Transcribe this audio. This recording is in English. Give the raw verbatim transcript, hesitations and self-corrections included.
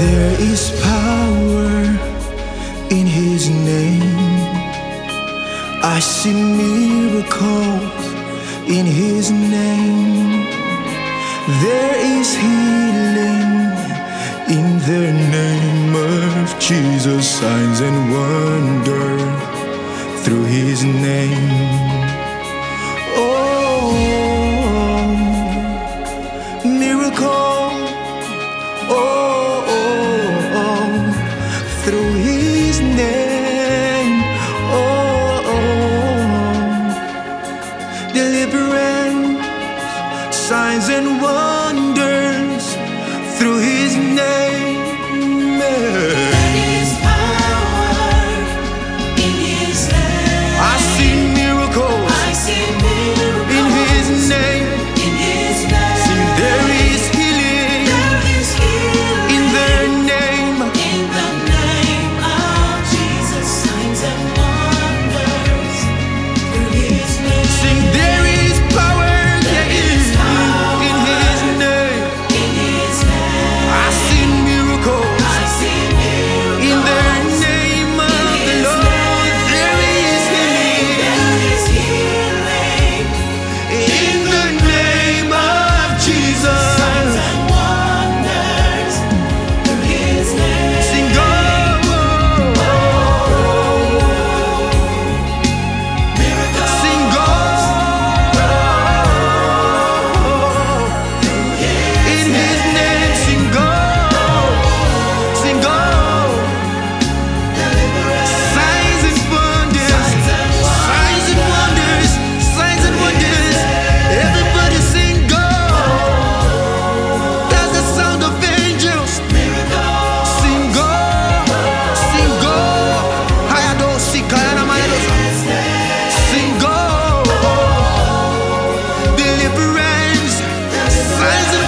There is power in His name. I see miracles in His name. There is healing in the name of Jesus. Signs and wonders through His name. Oh, miracle. Oh, oh, oh, through His name. Oh, oh, deliverance, signs and wonders through His name. There is power in His name. I see miracles. I see miracles in His name. In His name. See, there is healing. There is healing in the name. In the name of Jesus. Signs and wonders through His name. Sing, there is power. There is power in His name. in His name. I see miracles I see miracles in the name of the Lord. There is healing There is healing in the name of Jesus. signs and wonders through His name. Sing, go. Miracles Sing, go. In His name, sing, go. Sing, go. Signs and wonders. Signs and wonders. Signs and wonders. Everybody sing, go. That's the sound of angels. Sing, go. Sing, go. Hayado, sikayana, mayadosa. Sing, go. Deliverance. Signs and